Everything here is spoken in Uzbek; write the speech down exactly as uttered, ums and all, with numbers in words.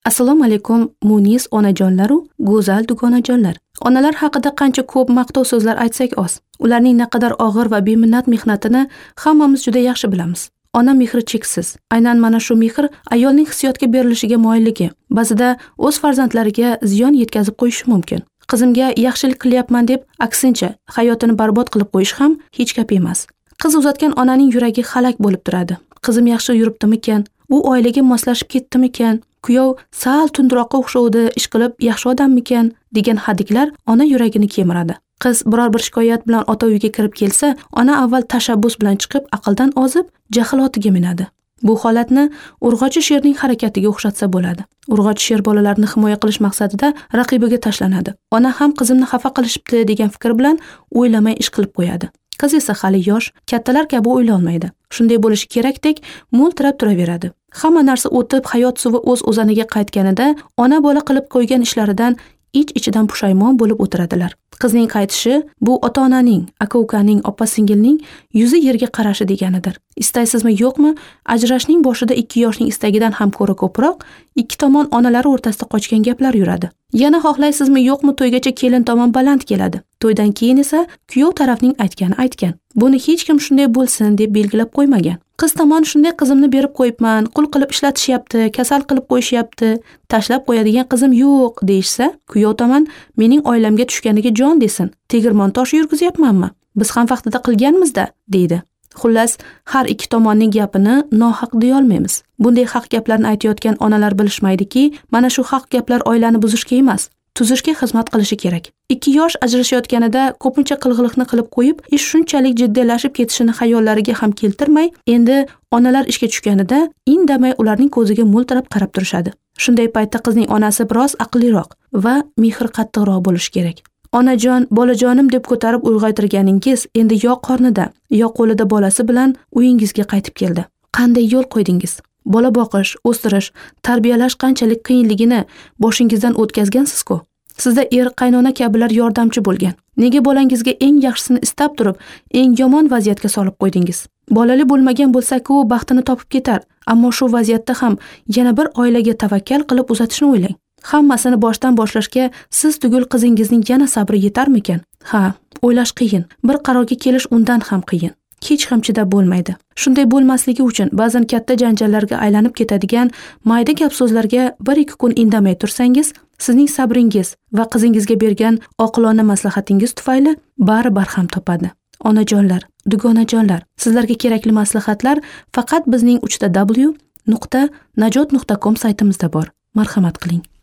Assalomu alaykum, munis onajonlar u go'zal dugonajonlar. Onalar haqida qancha ko'p maqtov so'zlar aytsak oz. Ularning naqadar og'ir va beminnat mehnatini hammamiz juda yaxshi bilamiz. Ona mehri cheksiz. Aynan mana shu mehr ayolning hissiyotga berilishiga moyilligi. Ba'zida o'z farzandlariga ziyon yetkazib qo'yishi mumkin. Qizimga yaxshilik qilyapman deb aksincha hayotini barbod qilib qo'yish ham hech gap emas. Qiz uzatgan onaning yuragi halak bo'lib turadi. Qizim yaxshi yuribdimikan? U oilaga moslashib ketdimikan? Kuyov sal tundroqqa o'xshovdi, ish qilib yaxshi odammikan degan hadiklar ona yuragini kemiradi. Qiz biror bir shikoyat bilan ota uyiga kirib kelsa, ona avval tashabbus bilan chiqib, aqldan ozib, jahl otiga minadi. Bu holatni urg'ochi sherning harakatiga o'xshatsa bo'ladi. Urg'ochi sher bolalarini himoya qilish maqsadida raqibiga tashlanadi. Ona ham qizimni xafa qilishibdi degan fikr bilan o'ylamay ish qilib qo'yadi. Qiz esa hali yosh, kattalar kabi o'ylolmaydi. Shunday bo'lishi kerakdek, mo'ltirab turaveradi. Hamma narsa o'tib, hayot suvi o'z o'zaniga qaytganida ona bola qilib qo'ygan ishlaridan ich-ichidan pushaymon bo'lib o'tiradilar. Qizning qaytishi bu ota-onaning, aka-ukaning, opa-singilning yuzi yerga qarashi deganidir. Istaysizmi yo'qmi, ajrashning boshida ikki yoshning istagidan ham ko'ra ko'proq ikki tomon onalari o'rtasida qochgan gaplar yuradi. Yana xohlaysizmi yo'qmi, to'ygacha kelin tomon baland keladi. To'ydan keyin esa kuyov tarafning aytgani aytgan. Buni hech kim shunday bo'lsin deb belgilab qo'ymagan. Qiz tomon shunday qizimni berib qo'yibman, qul qilib ishlatishyapti, kasal qilib qo'yishyapti, tashlab qo'yadigan qizim yo'q deyishsa, kuyov tomon mening oilamga tushganiga jon desin. Tegirmon toshi yurgizyapmanmi? Biz ham vaqtida qilganmiz-da, deydi. Xullas, har ikki tomonning gapini nohaq deya olmaymiz. Bunday haq gaplarni aytayotgan onalar bilishmaydiki, mana shu haq gaplar oilani buzishga emas, tuzishga xizmat qilishi kerak. Ikki yosh ajrashayotganida ko'pincha qilg'iliqni qilib qo'yib, ish shunchalik jiddiylashib ketishini xayollariga ham keltirmay, endi onalar ishga tushganida indamay ularning ko'ziga mo'ltirab qarab turishadi. Shunday paytda qizning onasi biroz aqlliroq va mehr qattiqroq bo'lishi kerak. Onajon, bolajonim deb ko'tarib uyg'aytirganingiz endi yo qornida, yo qo'lida bolasi bilan uyingizga qaytib keldi. Qanday yo'l qo'ydingiz? Bola boqish, o'stirish, tarbiyalash qanchalik qiyinligini boshingizdan o'tkazgansiz-ku. Sizda er, qaynona kabilar yordamchi bo'lgan. Nega bolangizga eng yaxshisini istab turib, eng yomon vaziyatga solib qo'ydingiz? Bolali bo'lmagan bo'lsa-ku, baxtini topib ketar, ammo shu vaziyatda ham yana bir oilaga tavakkal qilib uzatishni o'ylang. Hammasini boshdan boshlashga siz tugul qizingizning yana sabri yetarmikan? Ha, o'ylash qiyin. Bir qarorga kelish undan ham qiyin. Hech ham chidab bo'lmaydi. Shunday bo'lmasligi uchun ba'zan katta janjallarga aylanib ketadigan mayda gap so'zlarga bir ikki kun indamay tursangiz, sizning sabringiz va qizingizga bergan oqilona maslahatingiz tufayli bari barham topadi. Onajonlar, dugonajonlar, sizlarga kerakli maslahatlar faqat bizning uch ta w nuqta najot nuqta com saytimizda bor. Marhamat qiling.